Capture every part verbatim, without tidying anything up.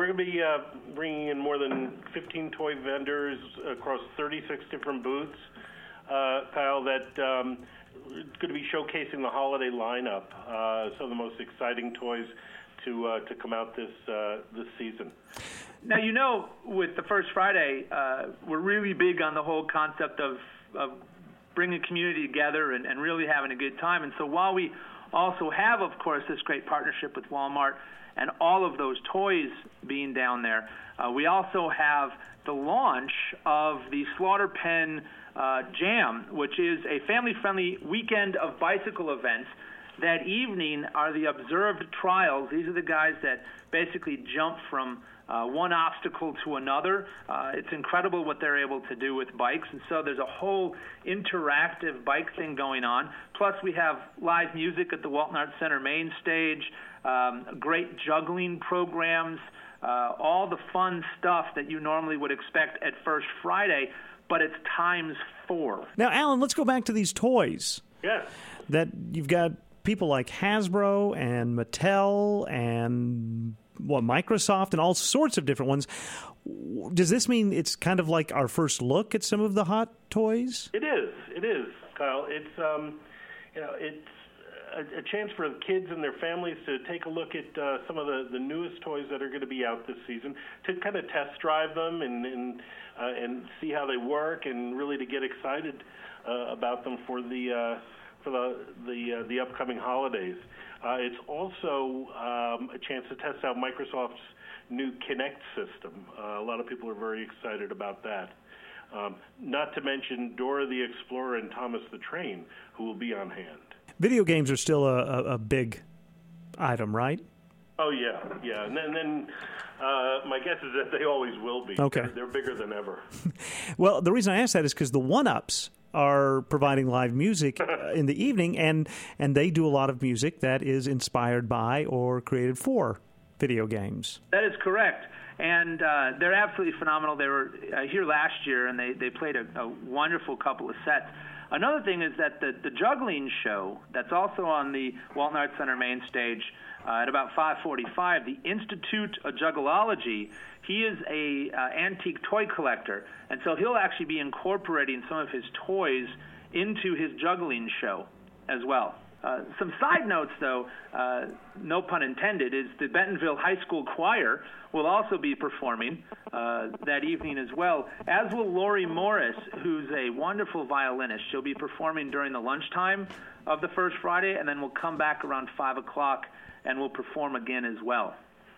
we're going to be uh, bringing in more than fifteen toy vendors across thirty-six different booths, uh, Kyle, that um, going to be showcasing the holiday lineup, uh, some of the most exciting toys to uh, to come out this uh, this season. Now, you know, with the First Friday, uh, we're really big on the whole concept of, of bringing community together and, and really having a good time. And so while we also have, of course, this great partnership with Walmart and all of those toys being down there, uh, we also have the launch of the Slaughter Pen uh, Jam, which is a family-friendly weekend of bicycle events. That evening are the observed trials. These are the guys that basically jump from uh, one obstacle to another. Uh, it's incredible what they're able to do with bikes. And so there's a whole interactive bike thing going on. Plus we have live music at the Walton Arts Center main stage, um, great juggling programs, uh, all the fun stuff that you normally would expect at First Friday, but it's times four. Now, Alan, let's go back to these toys. Yes. That you've got people like Hasbro and Mattel and what Microsoft and all sorts of different ones. Does this mean it's kind of like our first look at some of the hot toys? It is. It is, Kyle. It's um, you know, it's a, a chance for the kids and their families to take a look at uh, some of the, the newest toys that are going to be out this season, to kind of test drive them and and, uh, and see how they work, and really to get excited uh, about them for the uh, for the the, uh, the upcoming holidays. Uh, it's also um, a chance to test out Microsoft's new Kinect system. Uh, a lot of people are very excited about that. Um, not to mention Dora the Explorer and Thomas the Train, who will be on hand. Video games are still a, a, a big item, right? Oh, yeah, yeah. And then, and then uh, my guess is that they always will be. Okay. They're, they're bigger than ever. Well, the reason I ask that is because the one-ups are providing live music uh, in the evening, and, and they do a lot of music that is inspired by or created for video games. That is correct. And uh, they're absolutely phenomenal. They were uh, here last year, and they, they played a, a wonderful couple of sets. Another thing is that the, the juggling show that's also on the Walton Arts Center main stage uh, at about five forty-five, the Institute of Juggleology, he is a uh, antique toy collector, and so he'll actually be incorporating some of his toys into his juggling show as well. Uh, some side notes, though, uh, no pun intended, is the Bentonville High School Choir will also be performing uh, that evening as well, as will Lori Morris, who's a wonderful violinist. She'll be performing during the lunchtime of the First Friday, and then we'll come back around five o'clock and we'll perform again as well.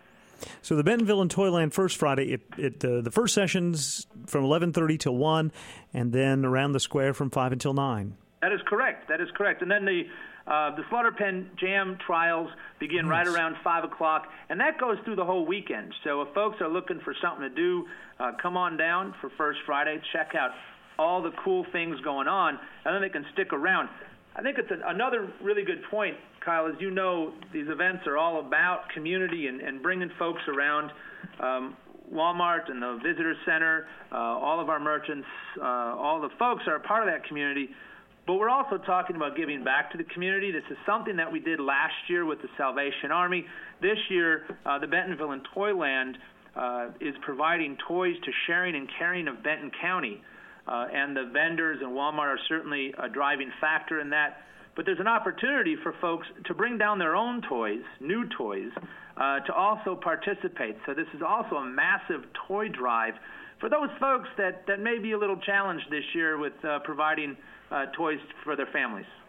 So the Bentonville and Toyland First Friday, it, it, uh, the first session's from eleven thirty till one, and then around the square from five until nine. That is correct. That is correct. And then the uh, the Slaughter Pen Jam trials begin Yes. right around five o'clock, and that goes through the whole weekend. So if folks are looking for something to do, uh, come on down for First Friday, check out all the cool things going on, and then they can stick around. I think it's a, another really good point, Kyle. As you know, these events are all about community and, and bringing folks around. Um, Walmart and the Visitor Center, uh, all of our merchants, uh, all the folks are a part of that community. But we're also talking about giving back to the community. This is something that we did last year with the Salvation Army. This year, uh, the Bentonville and Toyland uh, is providing toys to sharing and caring of Benton County. Uh, and the vendors and Walmart are certainly a driving factor in that. But there's an opportunity for folks to bring down their own toys, new toys, uh, to also participate. So this is also a massive toy drive for those folks that, that may be a little challenged this year with uh, providing uh, toys for their families.